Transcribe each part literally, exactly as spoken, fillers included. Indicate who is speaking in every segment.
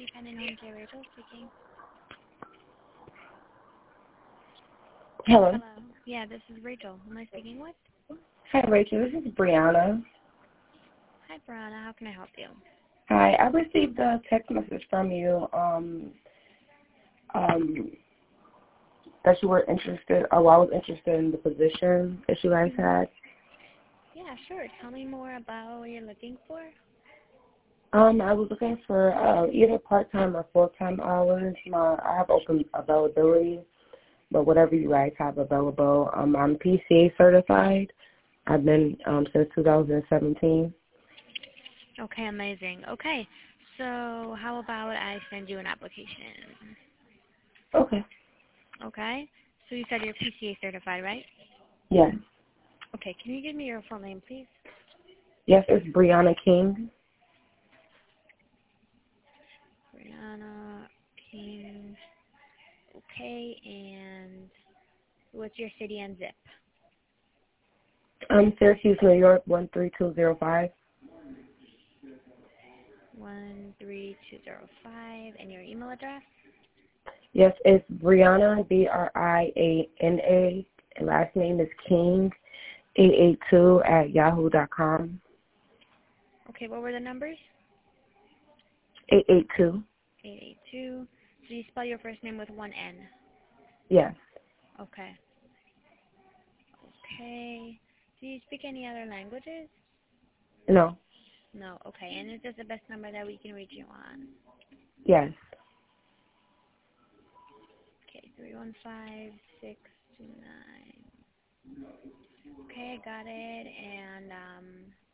Speaker 1: Independent Home Care, Rachel speaking.
Speaker 2: Hello.
Speaker 1: Hello. Yeah, this is Rachel. Who am I speaking with?
Speaker 2: Hi, Rachel. This is Brianna.
Speaker 1: Hi, Brianna. How can I help you?
Speaker 2: Hi. I received a text message from you um, um, that you were interested, or I was interested in the position that you guys had.
Speaker 1: Yeah, sure. Tell me more about what you're looking for.
Speaker 2: Um, I was looking for uh, either part-time or full-time hours. My, I have open availability, but whatever you guys have available. Um, I'm P C A certified. I've been um, since two thousand seventeen.
Speaker 1: Okay, amazing. Okay, so how about I send you an application?
Speaker 2: Okay.
Speaker 1: Okay? So you said you're P C A certified, right?
Speaker 2: Yes.
Speaker 1: Okay, can you give me your full name, please?
Speaker 2: Yes, it's Brianna King.
Speaker 1: Brianna King. Okay, and what's your city and zip?
Speaker 2: Um, Syracuse, New York, one three two zero five.
Speaker 1: one three two zero five, and your email address?
Speaker 2: Yes, it's Brianna, B R I A N A, and last name is King, eight eight two at yahoo dot com.
Speaker 1: Okay, what were the numbers?
Speaker 2: eight eight two.
Speaker 1: eight eight two. Do you spell your first name with one N?
Speaker 2: Yes.
Speaker 1: Okay. Okay. Do you speak any other languages?
Speaker 2: No.
Speaker 1: No. Okay. And is this the best number that we can reach you on?
Speaker 2: Yes.
Speaker 1: Okay. three one five six two nine. Okay, I got it. And, um,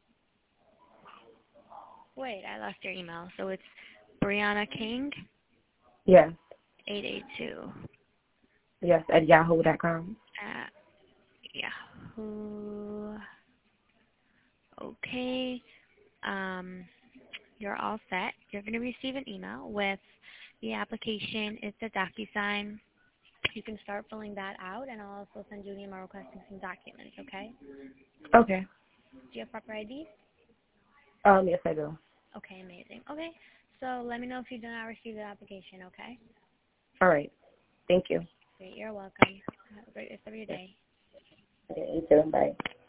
Speaker 1: wait, I lost your email. So it's Brianna King,
Speaker 2: Yes.
Speaker 1: eight eight two
Speaker 2: Yes, at yahoo dot com.
Speaker 1: at Yahoo. Okay. Um, you're all set. You're going to receive an email with the application. It's a DocuSign. You can start filling that out, and I'll also send you an email requesting some documents, okay?
Speaker 2: Okay.
Speaker 1: Do you have proper I D?
Speaker 2: Um, yes, I do.
Speaker 1: Okay, amazing. Okay, so let me know if you do not receive the application, okay?
Speaker 2: All right. Thank you.
Speaker 1: Great, you're welcome. Have a great rest of your day.
Speaker 2: Okay, you too. Bye.